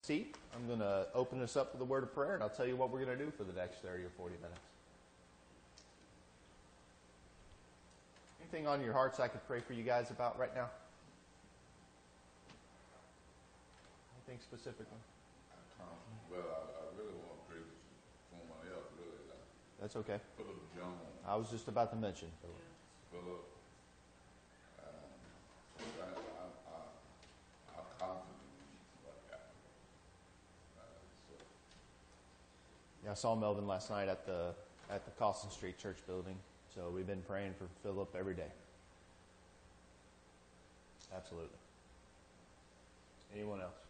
Seat. I'm going to open this up with a word of prayer, and I'll tell you what we're going to do for the next 30 or 40 minutes. Anything on your hearts I could pray for you guys about right now? Anything specifically? Well, I really want to pray for someone else, really. That's okay. Philip Jones. I was just about to mention Philip. Philip, I'm confident in what happened. Yeah, I saw Melvin last night at the Cawson Street Church building. So we've been praying for Philip every day. Absolutely. Anyone else?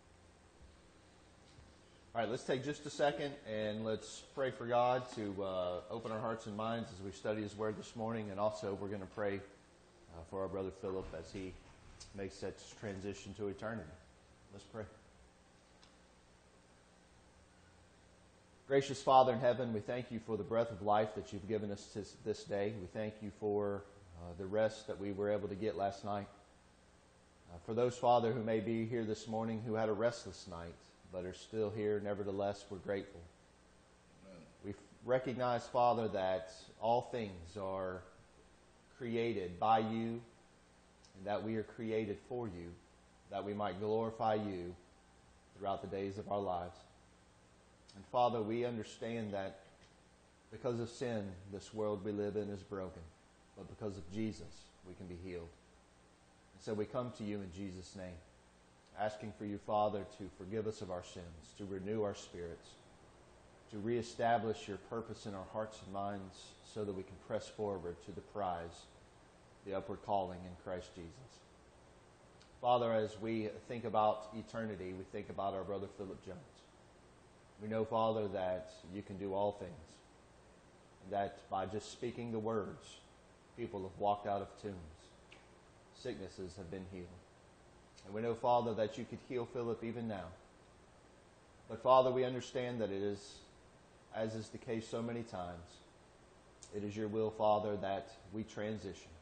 All right, let's take just a second and let's pray for God to open our hearts and minds as we study His Word this morning. And also we're going to pray for our brother Philip as he makes that transition to eternity. Let's pray. Gracious Father in heaven, we thank you for the breath of life that you've given us this day. We thank you for the rest that we were able to get last night. For those, Father, who may be here this morning who had a restless night but are still here, nevertheless, we're grateful. Amen. We recognize, Father, that all things are created by you and that we are created for you, that we might glorify you throughout the days of our lives. And Father, we understand that because of sin, this world we live in is broken. But because of Jesus, we can be healed. And so we come to you in Jesus' name, asking for you, Father, to forgive us of our sins, to renew our spirits, to reestablish your purpose in our hearts and minds so that we can press forward to the prize, the upward calling in Christ Jesus. Father, as we think about eternity, we think about our brother Philip Jones. We know, Father, that you can do all things, and that by just speaking the words, people have walked out of tombs. Sicknesses have been healed. And we know, Father, that you could heal Philip even now. But, Father, we understand that it is, as is the case so many times, it is your will, Father, that we transition,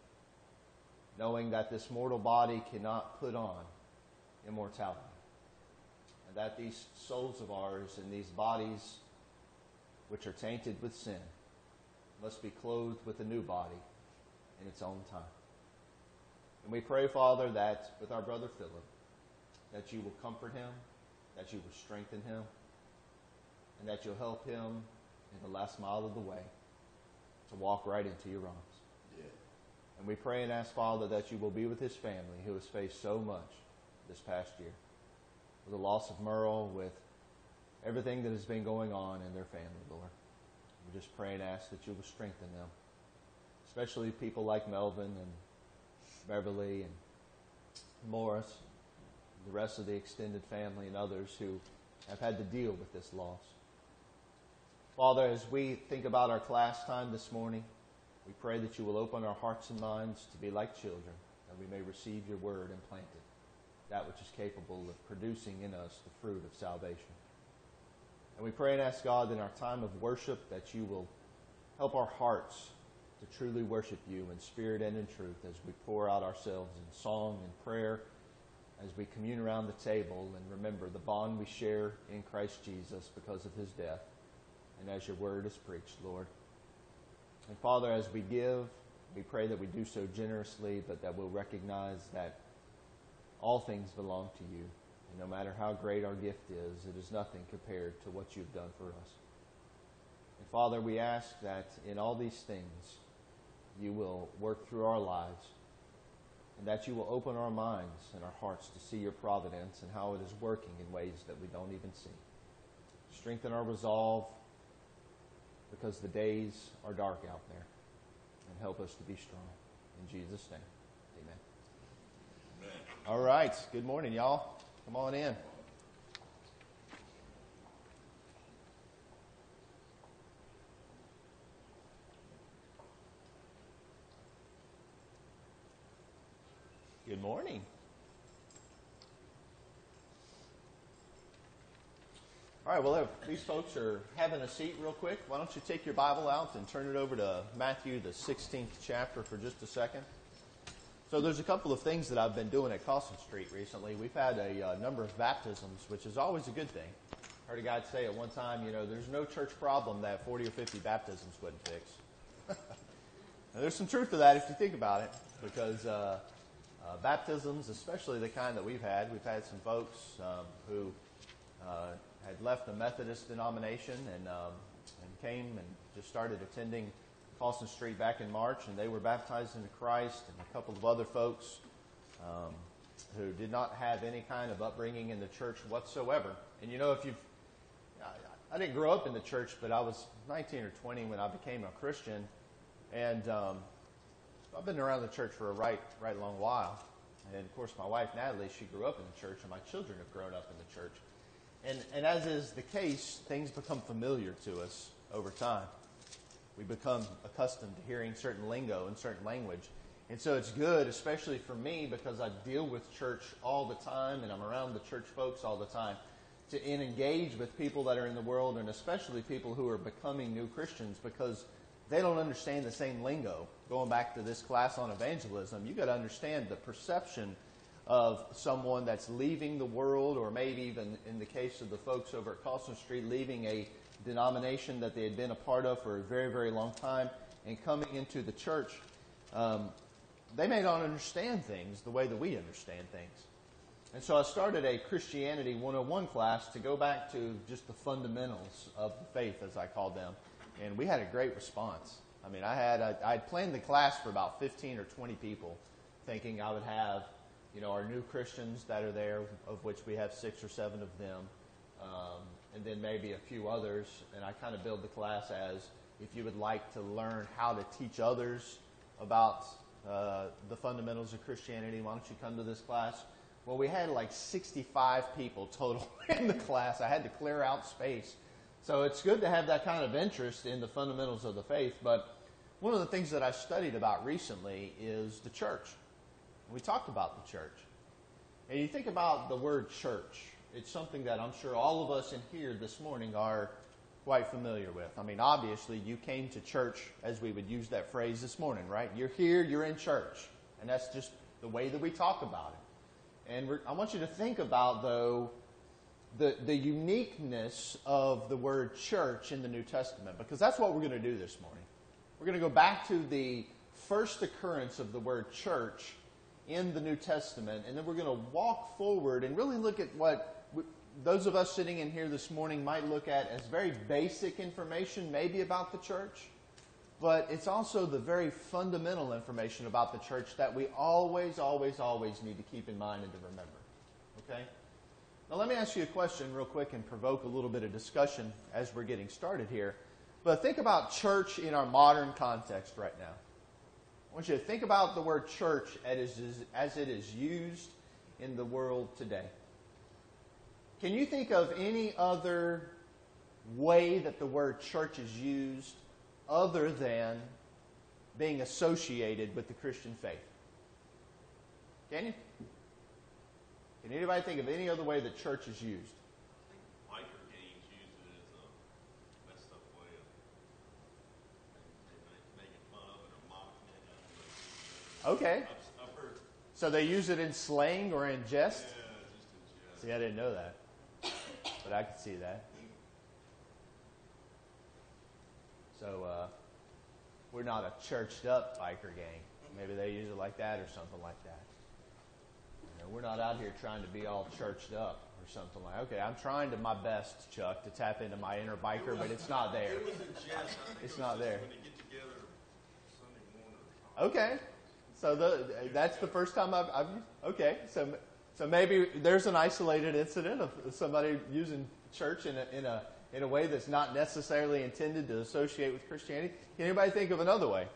knowing that this mortal body cannot put on immortality. And that these souls of ours and these bodies, which are tainted with sin, must be clothed with a new body in its own time. And we pray, Father, that with our brother Philip, that you will comfort him, that you will strengthen him, and that you'll help him in the last mile of the way to walk right into your arms. Yeah. And we pray and ask, Father, that you will be with his family who has faced so much this past year. With the loss of Merle, with everything that has been going on in their family, Lord. We just pray and ask that you will strengthen them, especially people like Melvin and Beverly and Morris, the rest of the extended family and others who have had to deal with this loss. Father, as we think about our class time this morning, we pray that you will open our hearts and minds to be like children, that we may receive your word and plant it, that which is capable of producing in us the fruit of salvation. And we pray and ask, God, in our time of worship, that you will help our hearts to truly worship you in spirit and in truth as we pour out ourselves in song and prayer, as we commune around the table and remember the bond we share in Christ Jesus because of his death, and as your word is preached, Lord. And Father, as we give, we pray that we do so generously, but that we'll recognize that all things belong to you. And no matter how great our gift is, it is nothing compared to what you've done for us. And Father, we ask that in all these things, you will work through our lives, and that you will open our minds and our hearts to see your providence and how it is working in ways that we don't even see. Strengthen our resolve, because the days are dark out there, and help us to be strong. In Jesus' name, amen. Amen. All right. Good morning, y'all. Come on in. Good morning. All right, well, if these folks are having a seat real quick, why don't you take your Bible out and turn it over to Matthew, the 16th chapter, for just a second. So there's a couple of things that I've been doing at Carlson Street recently. We've had a number of baptisms, which is always a good thing. Heard a guy say at one time, there's no church problem that 40 or 50 baptisms wouldn't fix. Now, there's some truth to that if you think about it, because baptisms, especially the kind that we've had some folks who had left the Methodist denomination and came and just started attending Carlson Street back in March, and they were baptized into Christ, and a couple of other folks who did not have any kind of upbringing in the church whatsoever. And I didn't grow up in the church, but I was 19 or 20 when I became a Christian, and I've been around the church for a right long while. And of course, my wife Natalie, she grew up in the church, and my children have grown up in the church. And as is the case, things become familiar to us over time. We become accustomed to hearing certain lingo and certain language. And so it's good, especially for me, because I deal with church all the time and I'm around the church folks all the time, to engage with people that are in the world, and especially people who are becoming new Christians, because they don't understand the same lingo. Going back to this class on evangelism, you've got to understand the perception of someone that's leaving the world, or maybe even in the case of the folks over at Carlson Street, leaving a denomination that they had been a part of for a very, very long time and coming into the church. They may not understand things the way that we understand things. And so I started a Christianity 101 class to go back to just the fundamentals of the faith, as I called them. And we had a great response. I mean, I had planned the class for about 15 or 20 people, thinking I would have, our new Christians that are there, of which we have 6 or 7 of them, and then maybe a few others. And I kind of build the class as, if you would like to learn how to teach others about the fundamentals of Christianity, why don't you come to this class? Well, we had like 65 people total in the class. I had to clear out space. So it's good to have that kind of interest in the fundamentals of the faith. But one of the things that I studied about recently is the church. We talked about the church. And you think about the word church. It's something that I'm sure all of us in here this morning are quite familiar with. I mean, obviously, you came to church, as we would use that phrase this morning, right? You're here, you're in church. And that's just the way that we talk about it. And I want you to think about, though, the uniqueness of the word church in the New Testament, because that's what we're going to do this morning. We're going to go back to the first occurrence of the word church in the New Testament, and then we're going to walk forward and really look at what those of us sitting in here this morning might look at as very basic information maybe about the church, but it's also the very fundamental information about the church that we always, always, always need to keep in mind and to remember. Okay? Now let me ask you a question real quick and provoke a little bit of discussion as we're getting started here. But think about church in our modern context right now. I want you to think about the word church as it is used in the world today. Can you think of any other way that the word church is used other than being associated with the Christian faith? Can you? Can anybody think of any other way that church is used? I think biker gangs use it as a messed up way of making fun of it or mocking it. Okay. I've heard. So they use it in slang or in jest? Yeah, just in jest. See, I didn't know that. But I could see that. So we're not a churched up biker gang. Maybe they use it like that or something like that. We're not out here trying to be all churched up or something like that. Okay, I'm trying to my best, Chuck, to tap into my inner biker, but it's not there. It was in jest. I think It's it was not just there. when they get together Sunday morning or something. Okay, so that's the first time I've okay. So maybe there's an isolated incident of somebody using church in a way that's not necessarily intended to associate with Christianity. Can anybody think of another way?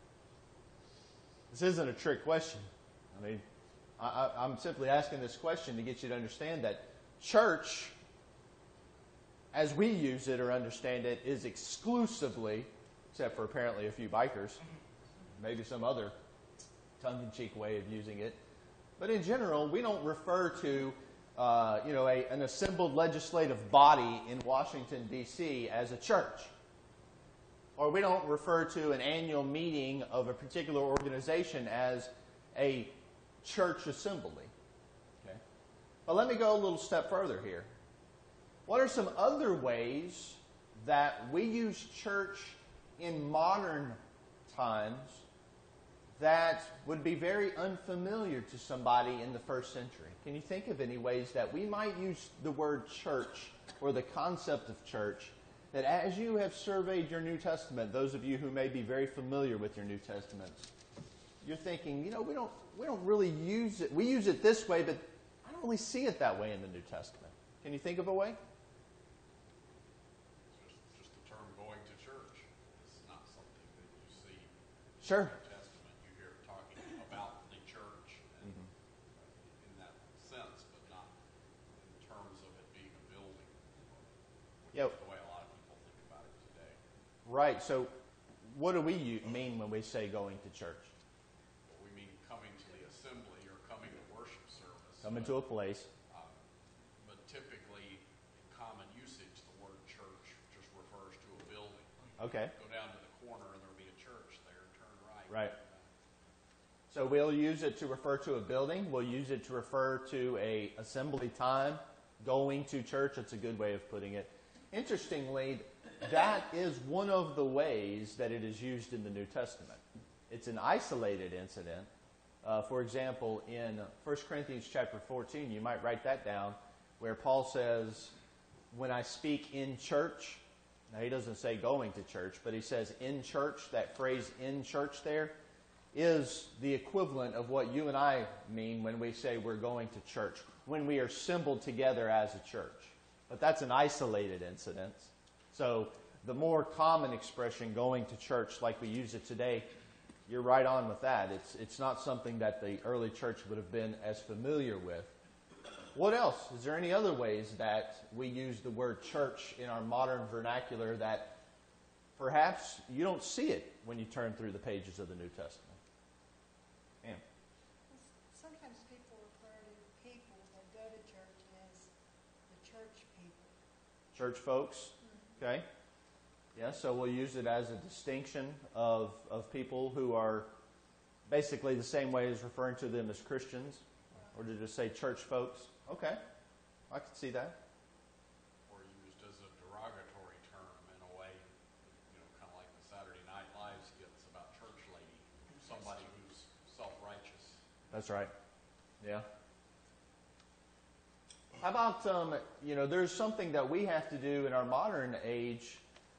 This isn't a trick question. I mean, I'm simply asking this question to get you to understand that church, as we use it or understand it, is exclusively, except for apparently a few bikers, maybe some other tongue-in-cheek way of using it, but in general, we don't refer to an assembled legislative body in Washington, D.C. as a church. Or we don't refer to an annual meeting of a particular organization as a church assembly. Okay? But let me go a little step further here. What are some other ways that we use church in modern times that would be very unfamiliar to somebody in the first century? Can you think of any ways that we might use the word church or the concept of church that as you have surveyed your New Testament, those of you who may be very familiar with your New Testaments, you're thinking, we don't really use it. We use it this way, but I don't really see it that way in the New Testament. Can you think of a way? Just the term going to church is not something that you see Sure. in the New Testament. You hear it talking about the church and in that sense, but not in terms of it being a building, which Yep. is the way a lot of people think about it today. Right. So what do we mean when we say going to church? But we mean coming to the assembly or coming to worship service. Coming to a place. But typically, in common usage, the word church just refers to a building. Okay. Go down to the corner and there'll be a church there. Turn right. Right. So we'll use it to refer to a building. We'll use it to refer to a assembly time. Going to church, that's a good way of putting it. Interestingly, that is one of the ways that it is used in the New Testament. It's an isolated incident. For example, in 1 Corinthians chapter 14, you might write that down, where Paul says, when I speak in church, now he doesn't say going to church, but he says in church. That phrase in church there is the equivalent of what you and I mean when we say we're going to church, when we are assembled together as a church. But that's an isolated incident. So the more common expression, going to church like we use it today, you're right on with that. It's not something that the early church would have been as familiar with. What else? Is there any other ways that we use the word church in our modern vernacular that perhaps you don't see it when you turn through the pages of the New Testament? Ma'am. Sometimes people refer to people that go to church as the church people. Church folks, okay? Yeah, so we'll use it as a distinction of people who are basically the same way as referring to them as Christians, or to just say church folks. Okay, I can see that. Or used as a derogatory term in a way, kind of like the Saturday Night Live skits about church lady, somebody who's self-righteous. That's right. Yeah. How about, there's something that we have to do in our modern age,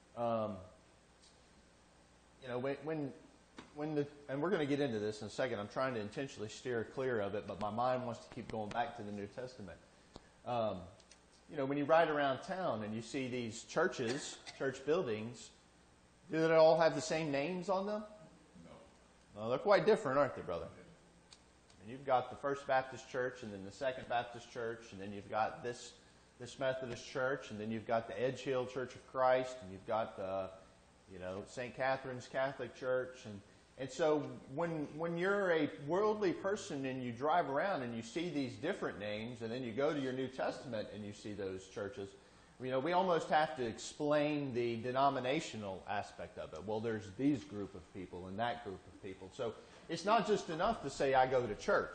and we're going to get into this in a second. I'm trying to intentionally steer clear of it, but my mind wants to keep going back to the New Testament. When you ride around town and you see these churches, church buildings, do they all have the same names on them? No. They're quite different, aren't they, brother? And you've got the First Baptist Church, and then the Second Baptist Church, and then you've got this Methodist Church, and then you've got the Edge Hill Church of Christ, and you've got the, St. Catherine's Catholic Church, and so when you're a worldly person and you drive around and you see these different names, and then you go to your New Testament and you see those churches, we almost have to explain the denominational aspect of it. Well, there's these group of people and that group of people. So it's not just enough to say I go to church.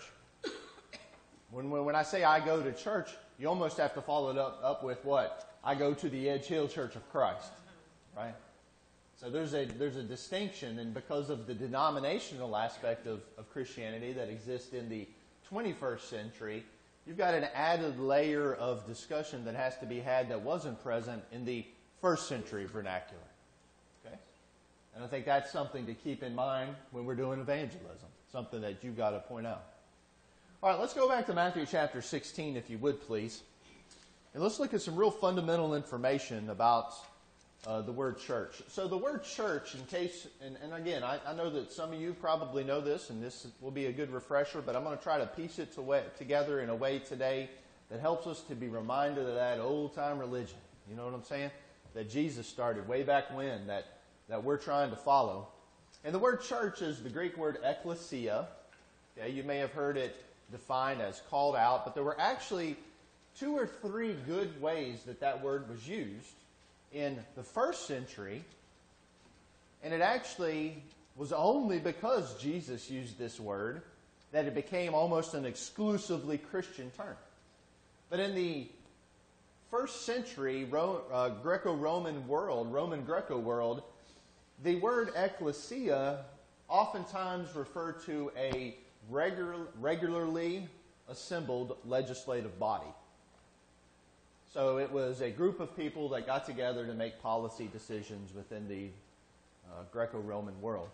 When I say I go to church, you almost have to follow it up with what? I go to the Edge Hill Church of Christ, right? So there's a distinction, and because of the denominational aspect of Christianity that exists in the 21st century, you've got an added layer of discussion that has to be had that wasn't present in the first century vernacular. Okay? And I think that's something to keep in mind when we're doing evangelism, something that you've got to point out. All right, let's go back to Matthew chapter 16, if you would, please. And let's look at some real fundamental information about the word church. So the word church, in case, and again, I know that some of you probably know this, and this will be a good refresher, but I'm going to try to piece it together in a way today that helps us to be reminded of that old-time religion. You know what I'm saying? That Jesus started way back when, that we're trying to follow. And the word church is the Greek word ekklesia. Okay, you may have heard it defined as called out, but there were actually 2 or 3 good ways that word was used in the first century, and it actually was only because Jesus used this word that it became almost an exclusively Christian term. But in the first century Greco-Roman world, Roman Greco world, the word ecclesia oftentimes referred to a regularly assembled legislative body. So it was a group of people that got together to make policy decisions within the Greco-Roman world.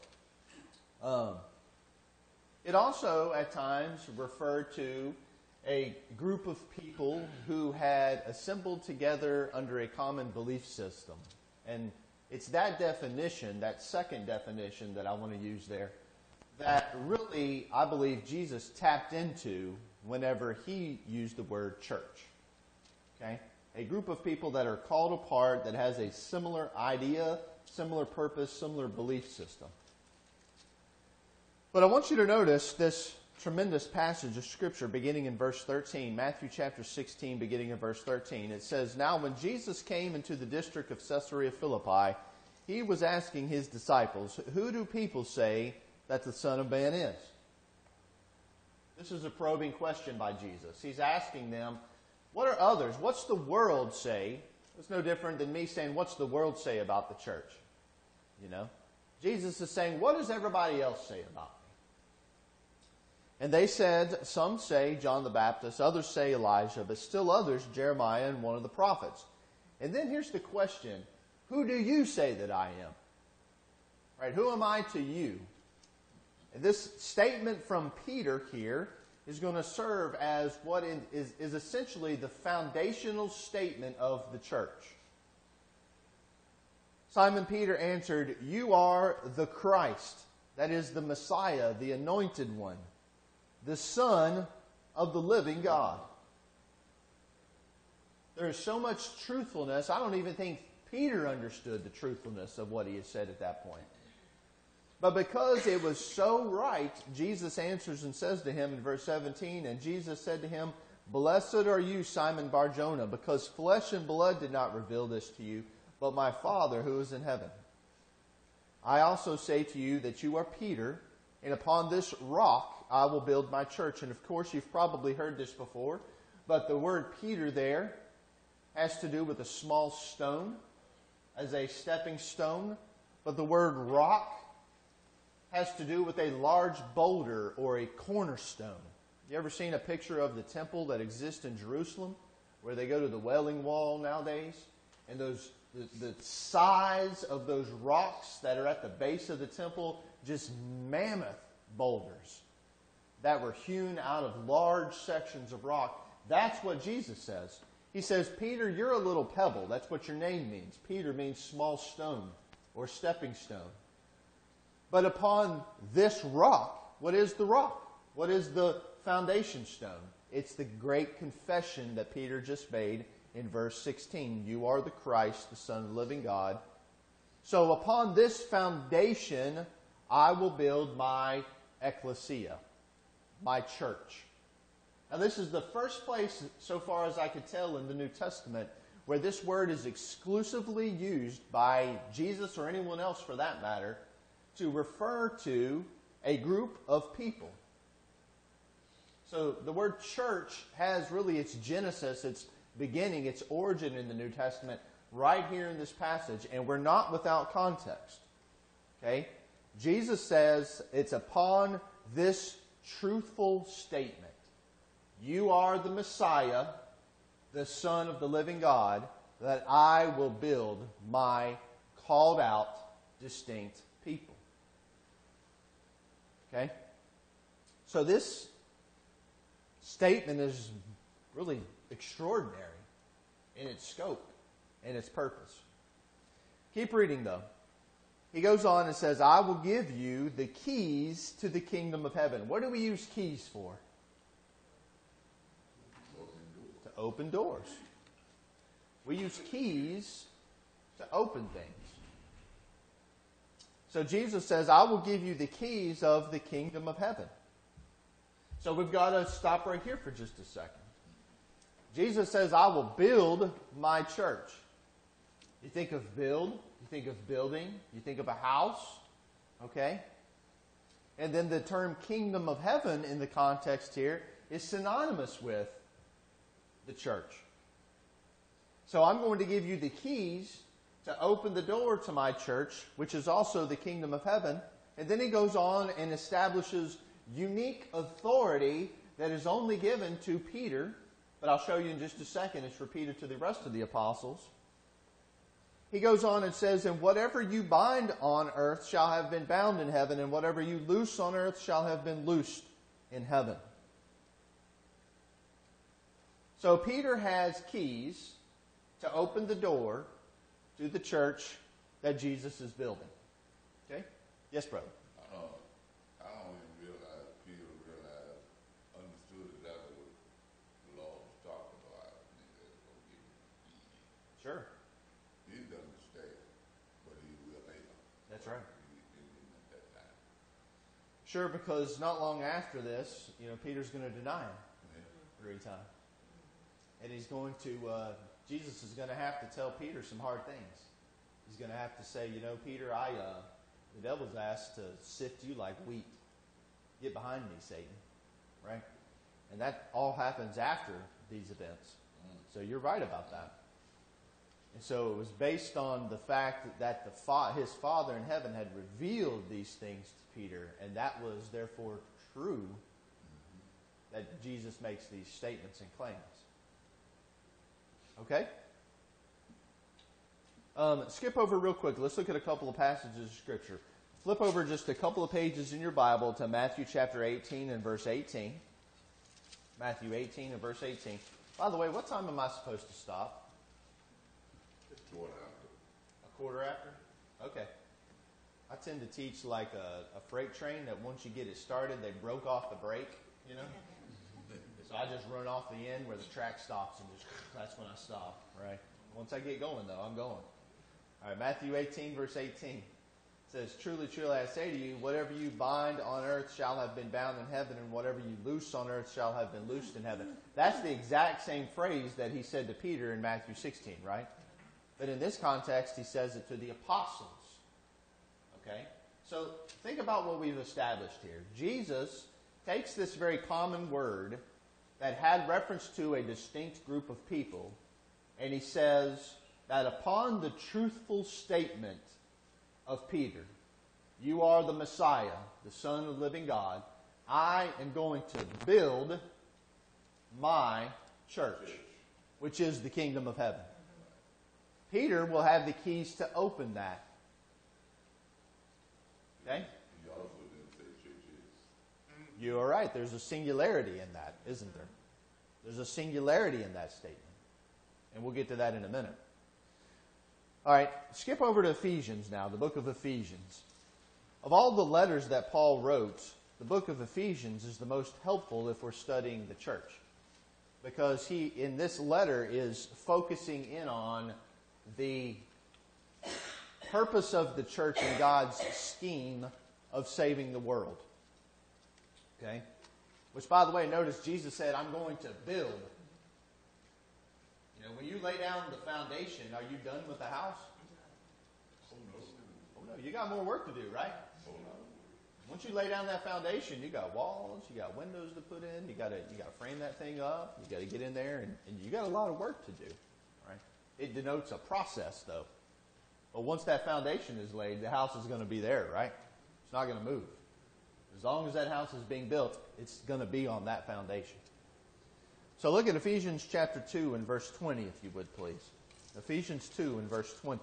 It also, at times, referred to a group of people who had assembled together under a common belief system. And it's that definition, that second definition that I want to use there, that really, I believe, Jesus tapped into whenever he used the word church. Okay? A group of people that are called apart, that has a similar idea, similar purpose, similar belief system. But I want you to notice this tremendous passage of Scripture beginning in verse 13. Matthew chapter 16, beginning in verse 13. It says, "Now when Jesus came into the district of Caesarea Philippi, he was asking his disciples, 'Who do people say that the Son of Man is?'" This is a probing question by Jesus. He's asking them, what are others? What's the world say? It's no different than me saying, what's the world say about the church? You know? Jesus is saying, what does everybody else say about me? And they said, some say John the Baptist, others say Elijah, but still others, Jeremiah and one of the prophets. And then here's the question, who do you say that I am? Right? Who am I to you? And this statement from Peter here is going to serve as what is essentially the foundational statement of the church. Simon Peter answered, "You are the Christ," that is the Messiah, the anointed one, the Son of the living God. There is so much truthfulness, I don't even think Peter understood the truthfulness of what he had said at that point. But because it was so right, Jesus answers and says to him in verse 17, "And Jesus said to him, 'Blessed are you, Simon Bar-Jonah, because flesh and blood did not reveal this to you, but my Father who is in heaven. I also say to you that you are Peter, and upon this rock I will build my church.'" And of course, you've probably heard this before, but the word Peter there has to do with a small stone as a stepping stone, but the word rock has to do with a large boulder or a cornerstone. You ever seen a picture of the temple that exists in Jerusalem, where they go to the Wailing Wall nowadays, and the size of those rocks that are at the base of the temple, just mammoth boulders that were hewn out of large sections of rock? That's what Jesus says. He says, "Peter, you're a little pebble." That's what your name means. Peter means small stone or stepping stone. But upon this rock, what is the rock? What is the foundation stone? It's the great confession that Peter just made in verse 16. "You are the Christ, the Son of the living God. So upon this foundation, I will build my ecclesia, my church." Now this is the first place, so far as I could tell in the New Testament, where this word is exclusively used by Jesus or anyone else for that matter to refer to a group of people. So the word church has really its genesis, its beginning, its origin in the New Testament right here in this passage, and we're not without context. Okay? Jesus says it's upon this truthful statement, "You are the Messiah, the Son of the living God, that I will build my called out, distinct people." Okay? So this statement is really extraordinary in its scope and its purpose. Keep reading though. He goes on and says, "I will give you the keys to the kingdom of heaven." What do we use keys for? To open doors. We use keys to open things. So Jesus says, "I will give you the keys of the kingdom of heaven." So we've got to stop right here for just a second. Jesus says, "I will build my church." You think of build, you think of building, you think of a house, okay? And then the term kingdom of heaven in the context here is synonymous with the church. So I'm going to give you the keys to open the door to my church, which is also the kingdom of heaven. And then he goes on and establishes unique authority that is only given to Peter. But I'll show you in just a second. It's repeated to the rest of the apostles. He goes on and says, and whatever you bind on earth shall have been bound in heaven, and whatever you loose on earth shall have been loosed in heaven. So Peter has keys to open the door to the church that Jesus is building. Okay? Yes, brother. I don't even realize Peter understood exactly what the Lord was talking about. I think that's going to give him easy. Sure. He didn't understand, but he will later. That's right. He didn't at that time. Sure, because not long after this, Peter's going to deny him 3 times. And he's going to, Jesus is going to have to tell Peter some hard things. He's going to have to say, Peter, the devil's asked to sift you like wheat. Get behind me, Satan. Right? And that all happens after these events. So you're right about that. And so it was based on the fact that his Father in heaven had revealed these things to Peter, and that was therefore true that Jesus makes these statements and claims. Okay? Skip over real quick. Let's look at a couple of passages of Scripture. Flip over just a couple of pages in your Bible to Matthew chapter 18 and verse 18. Matthew 18 and verse 18. By the way, what time am I supposed to stop? A quarter after? Okay. I tend to teach like a freight train that once you get it started, they broke off the brake, So I just run off the end where the track stops and that's when I stop, right? Once I get going, though, I'm going. All right, Matthew 18, verse 18 says, truly, truly, I say to you, whatever you bind on earth shall have been bound in heaven, and whatever you loose on earth shall have been loosed in heaven. That's the exact same phrase that he said to Peter in Matthew 16, right? But in this context, he says it to the apostles. Okay? So think about what we've established here. Jesus takes this very common word that had reference to a distinct group of people, and he says that upon the truthful statement of Peter, you are the Messiah, the Son of the living God, I am going to build my church, which is the kingdom of heaven. Peter will have the keys to open that. Okay? He also didn't say churches. You are right. There's a singularity in that, isn't there? There's a singularity in that statement. And we'll get to that in a minute. All right, skip over to Ephesians now, the book of Ephesians. Of all the letters that Paul wrote, the book of Ephesians is the most helpful if we're studying the church. Because he, in this letter, is focusing in on the purpose of the church and God's scheme of saving the world. Okay? Which, by the way, notice Jesus said, I'm going to build. When you lay down the foundation, are you done with the house? Oh no, you got more work to do, right? Once you lay down that foundation, you got walls, you got windows to put in, you got to frame that thing up, you got to get in there, and you got a lot of work to do, right? It denotes a process, though. But once that foundation is laid, the house is going to be there, right? It's not going to move. As long as that house is being built, it's going to be on that foundation. So look at Ephesians chapter 2 and verse 20, if you would, please. Ephesians 2 and verse 20.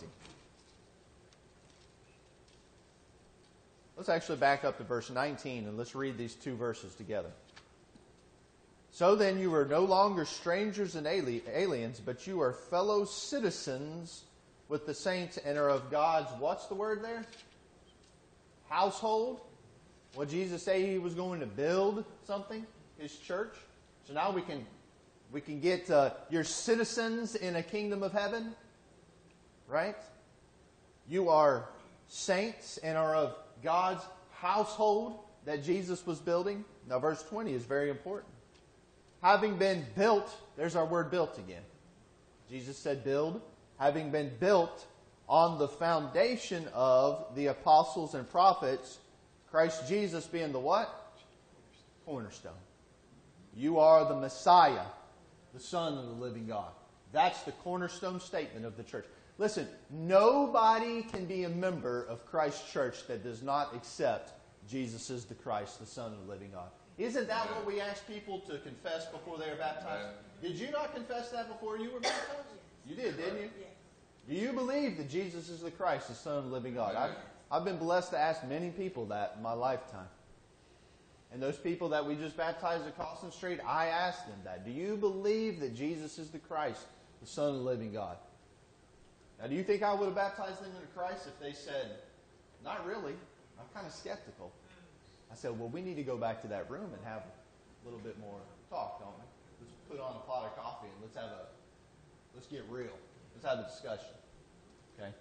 Let's actually back up to verse 19 and let's read these two verses together. So then you are no longer strangers and aliens, but you are fellow citizens with the saints and are of God's, what's the word there? Household. What did Jesus say? He was going to build something, his church. So now we can get your citizens in a kingdom of heaven, right? You are saints and are of God's household that Jesus was building. Now verse 20 is very important. Having been built, there's our word built again. Jesus said build. Having been built on the foundation of the apostles and prophets, Christ Jesus being the what? Cornerstone. You are the Messiah, the Son of the living God. That's the cornerstone statement of the church. Listen, nobody can be a member of Christ's church that does not accept Jesus is the Christ, the Son of the living God. Isn't that what we ask people to confess before they are baptized? Did you not confess that before you were baptized? You did, didn't you? Do you believe that Jesus is the Christ, the Son of the living God? I've been blessed to ask many people that in my lifetime. And those people that we just baptized at Carlson Street, I asked them that. Do you believe that Jesus is the Christ, the Son of the living God? Now, do you think I would have baptized them into Christ if they said, not really, I'm kind of skeptical? I said, well, we need to go back to that room and have a little bit more talk, don't we? Let's put on a pot of coffee and let's get real. Let's have a discussion. Okay?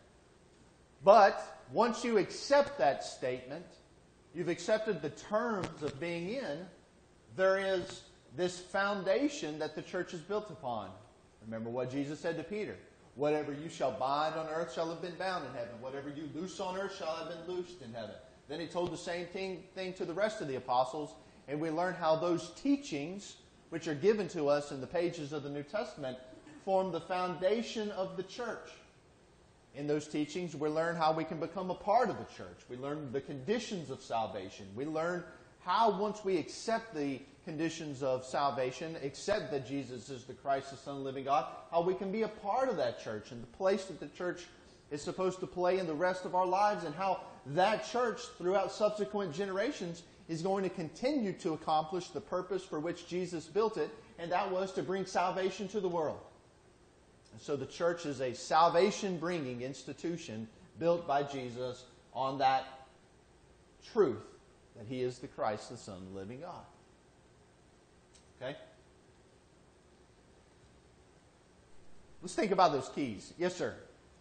But once you accept that statement, you've accepted the terms of being in, there is this foundation that the church is built upon. Remember what Jesus said to Peter. Whatever you shall bind on earth shall have been bound in heaven. Whatever you loose on earth shall have been loosed in heaven. Then he told the same thing to the rest of the apostles, and we learn how those teachings, which are given to us in the pages of the New Testament, form the foundation of the church. In those teachings, we learn how we can become a part of the church. We learn the conditions of salvation. We learn how, once we accept the conditions of salvation, accept that Jesus is the Christ, the Son of the living God, how we can be a part of that church and the place that the church is supposed to play in the rest of our lives, and how that church, throughout subsequent generations, is going to continue to accomplish the purpose for which Jesus built it, and that was to bring salvation to the world. And so the church is a salvation-bringing institution built by Jesus on that truth that He is the Christ, the Son of the living God. Okay? Let's think about those keys. Yes, sir.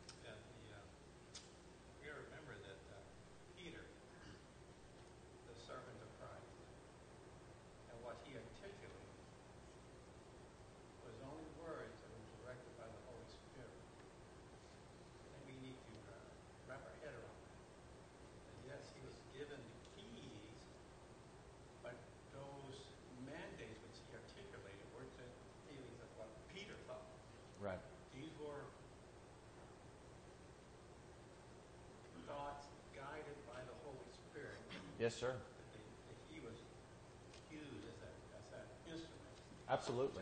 We remember that Peter, the servant of Christ, and what he articulated was only words that were directed by the Holy Spirit. And we need to wrap our head around that. And yes, he was given the keys, but those mandates which he articulated weren't the feelings of what Peter thought. Right. These were thoughts guided by the Holy Spirit. Yes, sir. That he was used as that instrument. Absolutely.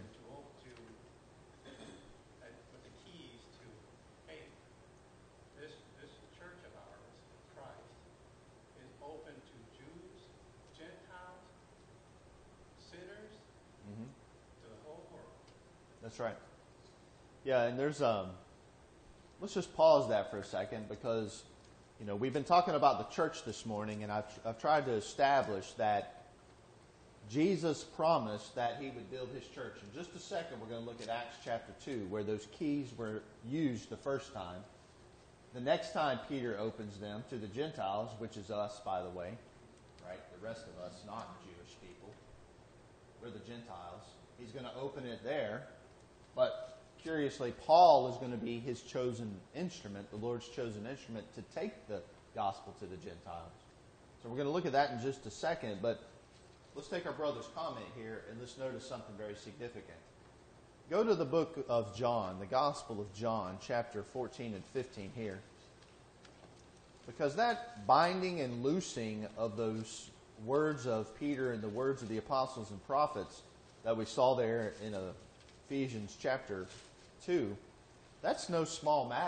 With the keys to, hey, this church of ours, Christ, is open to Jews, Gentiles, sinners, to the whole world. That's right. Yeah, and there's let's just pause that for a second, because we've been talking about the church this morning, and I've tried to establish that Jesus promised that He would build His church. In just a second, we're going to look at Acts chapter 2, where those keys were used the first time. The next time Peter opens them to the Gentiles, which is us, by the way, right? The rest of us, not Jewish people. We're the Gentiles. He's going to open it there, but curiously, Paul is going to be His chosen instrument, the Lord's chosen instrument, to take the gospel to the Gentiles. So we're going to look at that in just a second, but let's take our brother's comment here, and let's notice something very significant. Go to the book of John, the Gospel of John, chapter 14 and 15 here. Because that binding and loosing of those words of Peter and the words of the apostles and prophets that we saw there in Ephesians chapter 2, that's no small matter.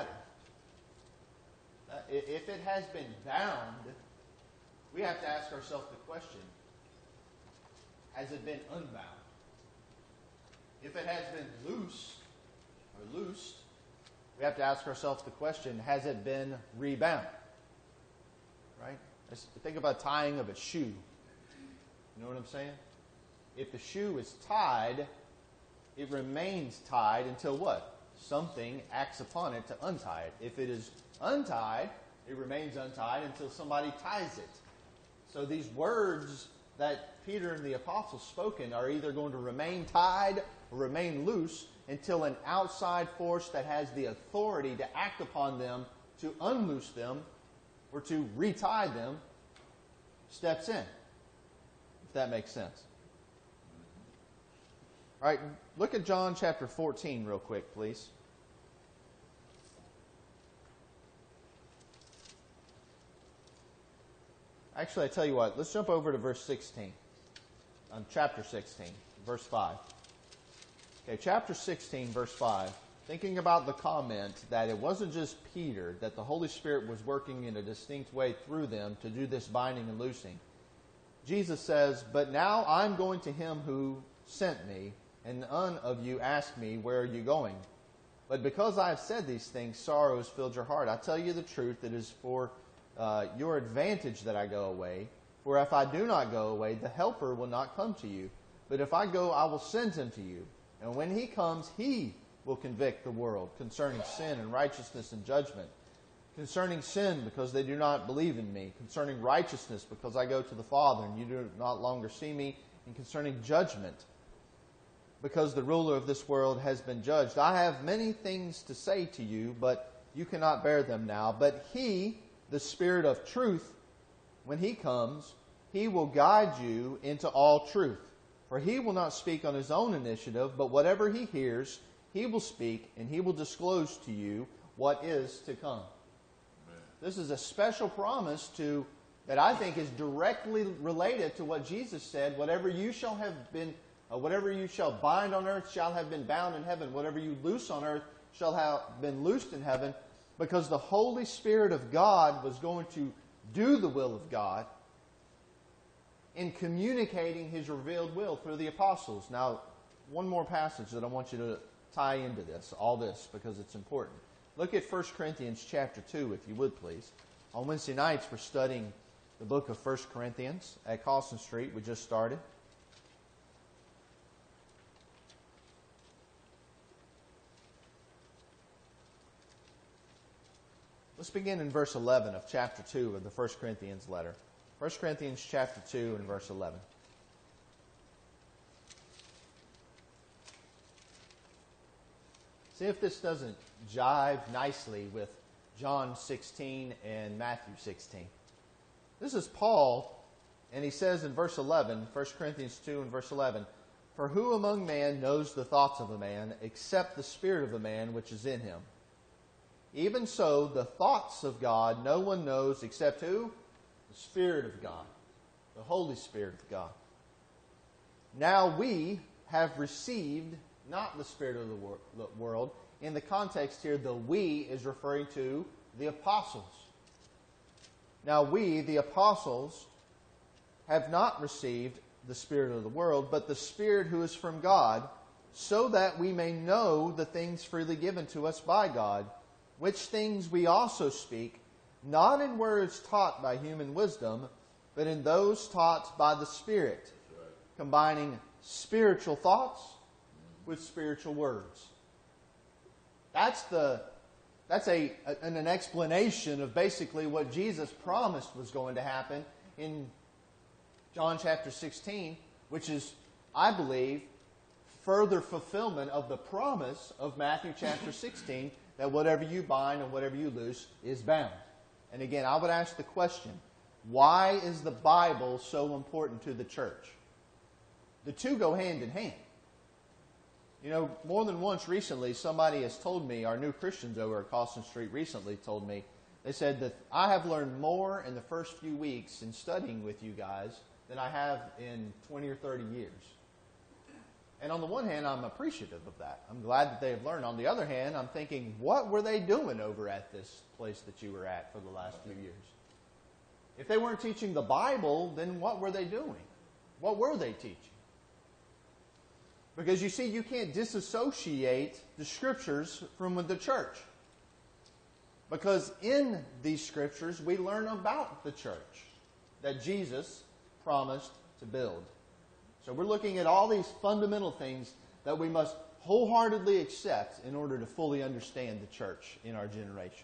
If it has been bound, we have to ask ourselves the question, has it been unbound? If it has been loosed, we have to ask ourselves the question, has it been rebound? Right? Let's think about tying of a shoe. You know what I'm saying? If the shoe is tied, it remains tied until what? Something acts upon it to untie it. If it is untied, it remains untied until somebody ties it. So these words that Peter and the apostles spoken are either going to remain tied or remain loose until an outside force that has the authority to act upon them to unloose them or to retie them steps in, if that makes sense. All right, look at John chapter 14 real quick, please. Actually, I tell you what, let's jump over to verse 16. Chapter 16, verse 5. Okay, chapter 16, verse 5. Thinking about the comment that it wasn't just Peter, that the Holy Spirit was working in a distinct way through them to do this binding and loosing. Jesus says, "But now I'm going to him who sent me, and none of you ask me, 'Where are you going?' But because I have said these things, sorrow has filled your heart. I tell you the truth, it is for your advantage that I go away. For if I do not go away, the Helper will not come to you. But if I go, I will send him to you. And when he comes, he will convict the world concerning sin and righteousness and judgment. Concerning sin, because they do not believe in me. Concerning righteousness, because I go to the Father, and you do not longer see me. And concerning judgment, because the ruler of this world has been judged. I have many things to say to you, but you cannot bear them now. But he, the Spirit of truth, when he comes, he will guide you into all truth. For he will not speak on his own initiative, but whatever he hears, he will speak, and he will disclose to you what is to come." Amen. This is a special promise that I think is directly related to what Jesus said, whatever you shall bind on earth shall have been bound in heaven. Whatever you loose on earth shall have been loosed in heaven. Because the Holy Spirit of God was going to do the will of God in communicating his revealed will through the apostles. Now, one more passage that I want you to tie into this, all this, because it's important. Look at 1 Corinthians chapter 2, if you would please. On Wednesday nights, we're studying the book of 1 Corinthians at Carlson Street. We just started. Let's begin in verse 11 of chapter 2 of the 1 Corinthians letter. 1 Corinthians chapter 2 and verse 11. See if this doesn't jive nicely with John 16 and Matthew 16. This is Paul, and he says in verse 11, 1 Corinthians 2 and verse 11, "For who among man knows the thoughts of a man, except the spirit of a man which is in him? Even so, the thoughts of God no one knows except who? The Spirit of God, the Holy Spirit of God. Now we have received not the spirit of the world." In the context here, the "we" is referring to the apostles. "Now we, the apostles, have not received the spirit of the world, but the Spirit who is from God, so that we may know the things freely given to us by God, which things we also speak, not in words taught by human wisdom, but in those taught by the Spirit, combining spiritual thoughts with spiritual words." That's an explanation of basically what Jesus promised was going to happen in John chapter 16, which is, I believe, further fulfillment of the promise of Matthew chapter 16, that whatever you bind and whatever you loose is bound. And again, I would ask the question, why is the Bible so important to the church? The two go hand in hand. You know, more than once recently, somebody has told me, our new Christians over at Carlson Street recently told me, they said that I have learned more in the first few weeks in studying with you guys than I have in 20 or 30 years. And on the one hand, I'm appreciative of that. I'm glad that they have learned. On the other hand, I'm thinking, what were they doing over at this place that you were at for the last few years? If they weren't teaching the Bible, then what were they doing? What were they teaching? Because you see, you can't disassociate the Scriptures from the church. Because in these Scriptures, we learn about the church that Jesus promised to build. So we're looking at all these fundamental things that we must wholeheartedly accept in order to fully understand the church in our generation.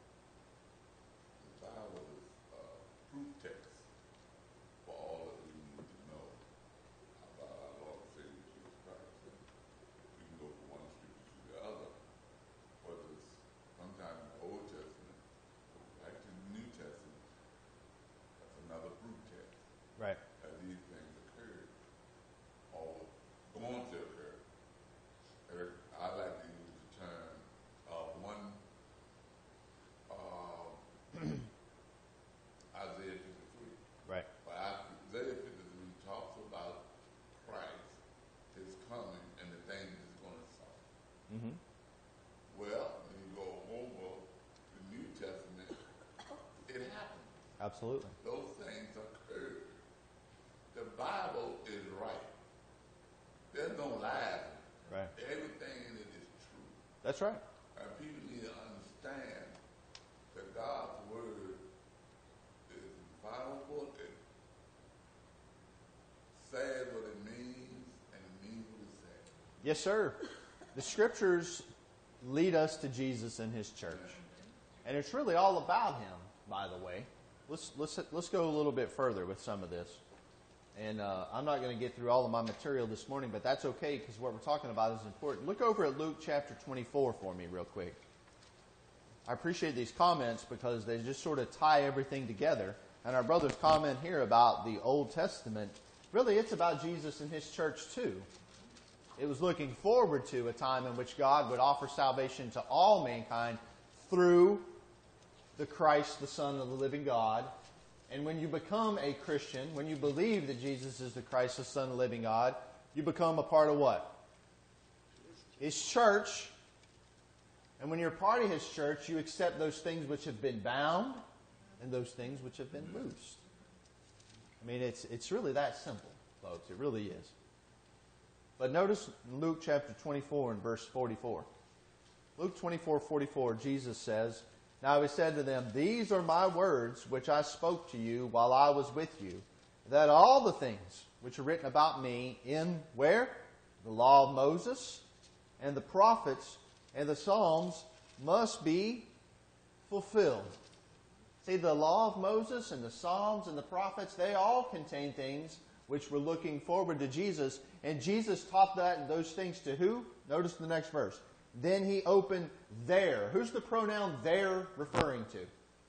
The Bible is a proof text for all that we need to know about our Lord and Savior Jesus Christ. And we can go from one scripture to the other, whether it's sometime in the Old Testament or back to the New Testament. That's another proof text. Absolutely. Those things occur. The Bible is right. There's no lies. Right. Everything in it is true. That's right. And people need to understand that God's word is infallible. It says what it means, and it means what it says. Yes, sir. The scriptures lead us to Jesus and his church. And it's really all about him, by the way. Let's go a little bit further with some of this. And I'm not going to get through all of my material this morning, but that's okay because what we're talking about is important. Look over at Luke chapter 24 for me real quick. I appreciate these comments because they just sort of tie everything together. And our brother's comment here about the Old Testament, really it's about Jesus and his church too. It was looking forward to a time in which God would offer salvation to all mankind through the Christ, the Son of the living God. And when you become a Christian, when you believe that Jesus is the Christ, the Son of the living God, you become a part of what? His church. And when you're a part of his church, you accept those things which have been bound and those things which have been loosed. I mean, it's really that simple, folks. It really is. But notice Luke chapter 24 and verse 44. Luke 24:44, Jesus says, "Now he said to them, These are my words which I spoke to you while I was with you, that all the things which are written about me in where? The law of Moses and the prophets and the Psalms must be fulfilled." See, the law of Moses and the Psalms and the prophets, they all contain things which were looking forward to Jesus. And Jesus taught those things to who? Notice the next verse. Then he opened their. Who's the pronoun their referring to?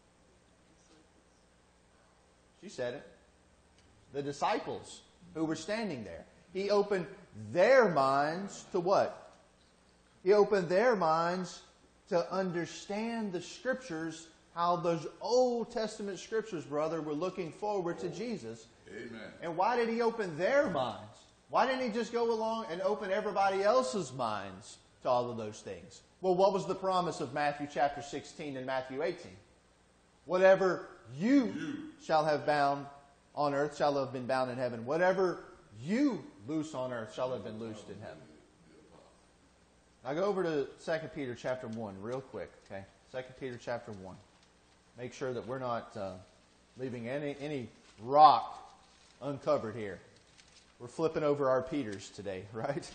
She said it. The disciples who were standing there. He opened their minds to what? He opened their minds to understand the Scriptures, how those Old Testament Scriptures, brother, were looking forward to Jesus. Amen. And why did he open their minds? Why didn't he just go along and open everybody else's minds to all of those things? Well, what was the promise of Matthew chapter 16 and Matthew 18? Whatever you shall have bound on earth shall have been bound in heaven. Whatever you loose on earth shall have been loosed in heaven. Now go over to 2 Peter chapter 1 real quick. Okay, 2 Peter chapter 1. Make sure that we're not leaving any rock uncovered here. We're flipping over our Peters today, right?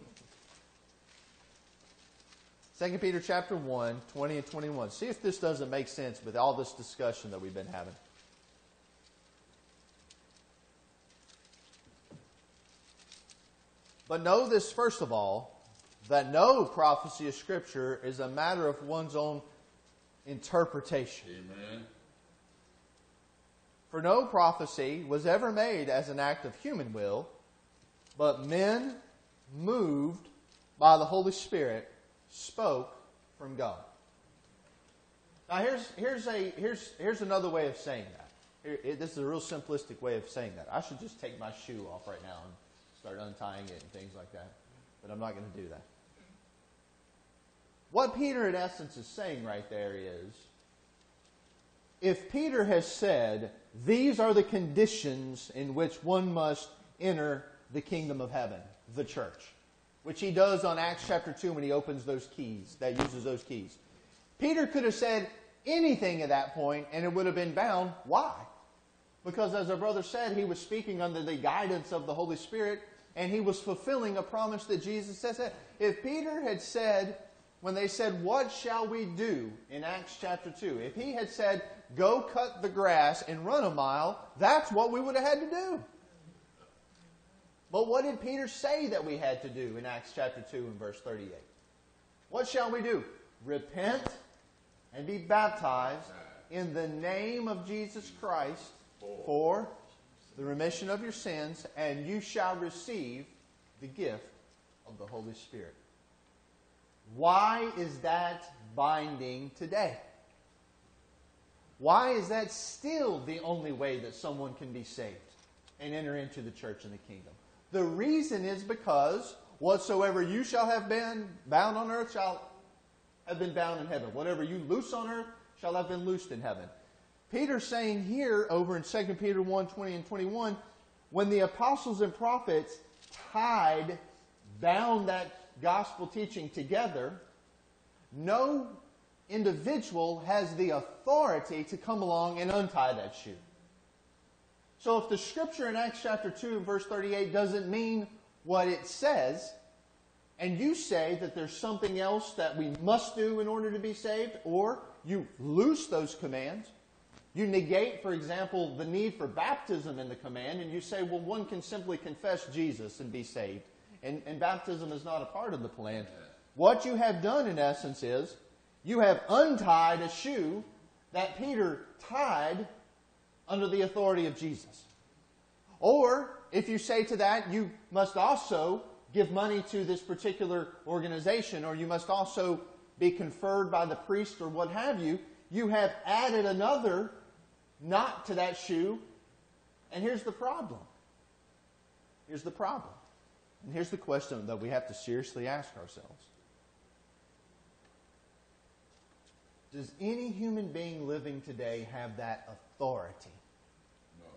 2 Peter chapter 1, 20 and 21. See if this doesn't make sense with all this discussion that we've been having. But know this first of all, that no prophecy of Scripture is a matter of one's own interpretation. Amen. For no prophecy was ever made as an act of human will, but men, moved by the Holy Spirit, spoke from God. Now here's another way of saying that. This is a real simplistic way of saying that. I should just take my shoe off right now and start untying it and things like that. But I'm not going to do that. What Peter in essence is saying right there is, if Peter has said, these are the conditions in which one must enter the kingdom of heaven, the church, which he does on Acts chapter 2 when he opens those keys, that uses those keys. Peter could have said anything at that point and it would have been bound. Why? Because as our brother said, he was speaking under the guidance of the Holy Spirit and he was fulfilling a promise that Jesus said. If Peter had said, when they said, what shall we do in Acts chapter 2? If he had said, go cut the grass and run a mile, that's what we would have had to do. But what did Peter say that we had to do in Acts chapter 2 and verse 38? What shall we do? Repent and be baptized in the name of Jesus Christ for the remission of your sins, and you shall receive the gift of the Holy Spirit. Why is that binding today? Why is that still the only way that someone can be saved and enter into the church and the kingdom? The reason is because whatsoever you shall have been bound on earth shall have been bound in heaven. Whatever you loose on earth shall have been loosed in heaven. Peter's saying here over in 2 Peter 1, 20 and 21, when the apostles and prophets bound that gospel teaching together, no individual has the authority to come along and untie that shoe. So if the scripture in Acts chapter 2 verse 38 doesn't mean what it says, and you say that there's something else that we must do in order to be saved, or you loose those commands, you negate, for example, the need for baptism in the command, and you say, well, one can simply confess Jesus and be saved, and baptism is not a part of the plan. What you have done, in essence, is you have untied a shoe that Peter tied under the authority of Jesus. Or, if you say to that, you must also give money to this particular organization, or you must also be conferred by the priest or what have you, you have added another knot to that shoe. And here's the problem. Here's the problem. And here's the question that we have to seriously ask ourselves. Does any human being living today have that authority? No.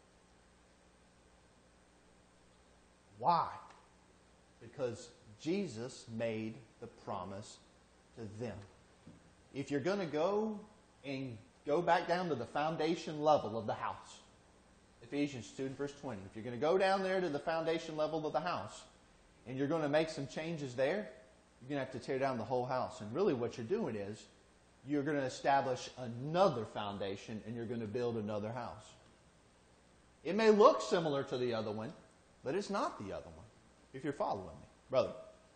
Why? Because Jesus made the promise to them. If you're going to go back down to the foundation level of the house, Ephesians 2 verse 20, if you're going to go down there to the foundation level of the house and you're going to make some changes there, you're going to have to tear down the whole house. And really what you're doing is you're going to establish another foundation and you're going to build another house. It may look similar to the other one, but it's not the other one, if you're following me. Brother.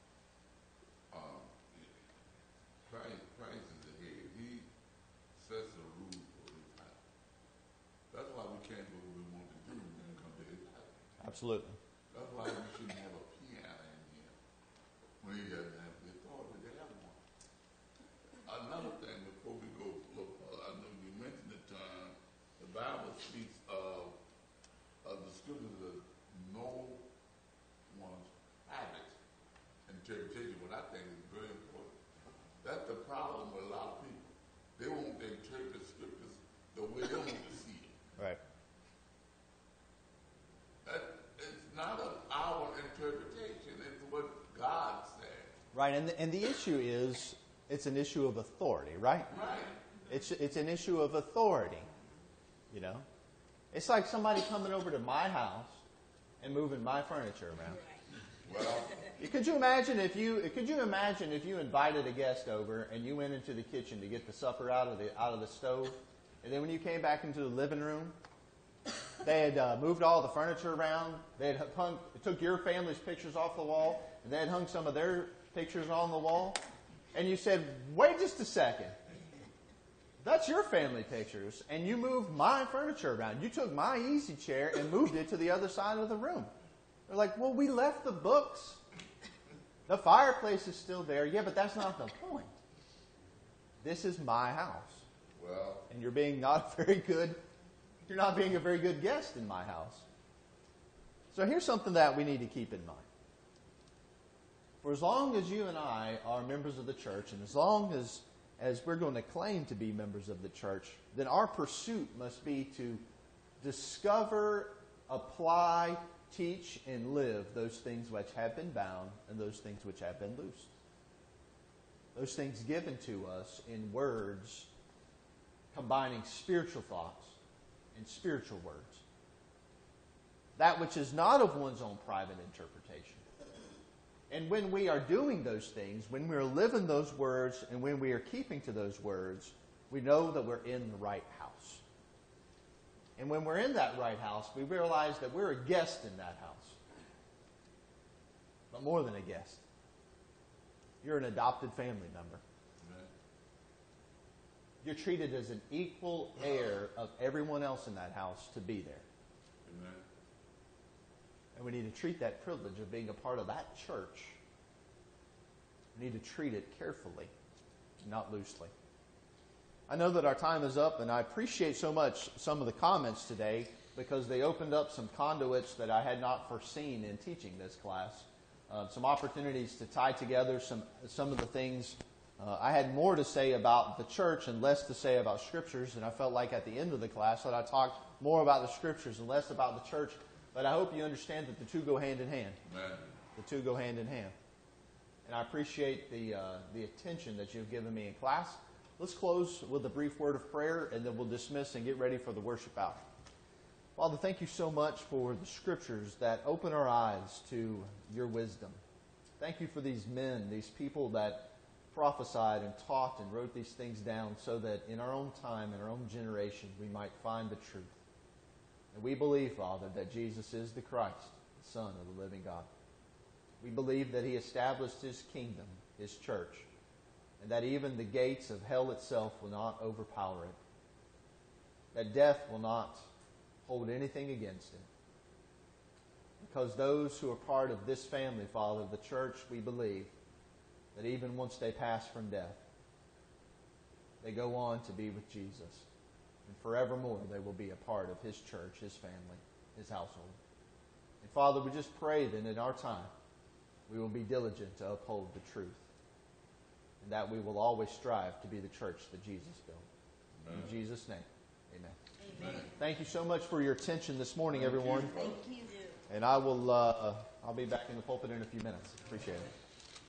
Christ is the head. He sets the rules for his house. That's why we can't do what we want to do when it comes to his house. Absolutely. That's why we shouldn't have a piano in here when he doesn't have the authority to have one. Another thing, before we go, look, I know you mentioned the term, the Bible speaks of the scriptures of no one's habits, interpretation, what I think is very important. That's the problem with a lot of people. They won't interpret scriptures the way they want to see it. Right. It's not our interpretation, it's what God said. Right, and the issue is, it's an issue of authority, right? Right. It's an issue of authority, you know? It's like somebody coming over to my house and moving my furniture around. Well, Could you imagine if you invited a guest over and you went into the kitchen to get the supper out of the stove, and then when you came back into the living room, they had moved all the furniture around. They had took your family's pictures off the wall, and they had hung some of their pictures on the wall. And you said, "Wait just a second. That's your family pictures, and you moved my furniture around. You took my easy chair and moved it to the other side of the room." They're like, "Well, we left the books. The fireplace is still there." Yeah, but that's not the point. This is my house. well, And you're not being a very good guest in my house. So here's something that we need to keep in mind. For as long as you and I are members of the church, and as long as we're going to claim to be members of the church, then our pursuit must be to discover, apply, teach, and live those things which have been bound and those things which have been loosed. Those things given to us in words combining spiritual thoughts and spiritual words. That which is not of one's own private interpretation. And when we are doing those things, when we are living those words, and when we are keeping to those words, we know that we're in the right house. And when we're in that right house, we realize that we're a guest in that house. But more than a guest. You're an adopted family member. amen. You're treated as an equal heir of everyone else in that house to be there. Amen. And we need to treat that privilege of being a part of that church. We need to treat it carefully, not loosely. I know that our time is up, and I appreciate so much some of the comments today because they opened up some conduits that I had not foreseen in teaching this class. Some opportunities to tie together some of the things I had more to say about the church and less to say about Scriptures, and I felt like at the end of the class that I talked more about the Scriptures and less about the church. But I hope you understand that the two go hand in hand. Amen. The two go hand in hand. And I appreciate the attention that you've given me in class. Let's close with a brief word of prayer, and then we'll dismiss and get ready for the worship hour. Father, thank you so much for the Scriptures that open our eyes to your wisdom. Thank you for these men, these people that prophesied and taught and wrote these things down so that in our own time, in our own generation, we might find the truth. And we believe, Father, that Jesus is the Christ, the Son of the living God. We believe that he established his kingdom, his church, and that even the gates of hell itself will not overpower it. That death will not hold anything against it. Because those who are part of this family, Father, the church, we believe that even once they pass from death, they go on to be with Jesus. And forevermore they will be a part of his church, his family, his household. And Father, we just pray that in our time we will be diligent to uphold the truth. And that we will always strive to be the church that Jesus built. Amen. In Jesus' name, amen. Amen. Thank you so much for your attention this morning, Thank you. everyone. Thank you. And I'll be back in the pulpit in a few minutes. Appreciate it.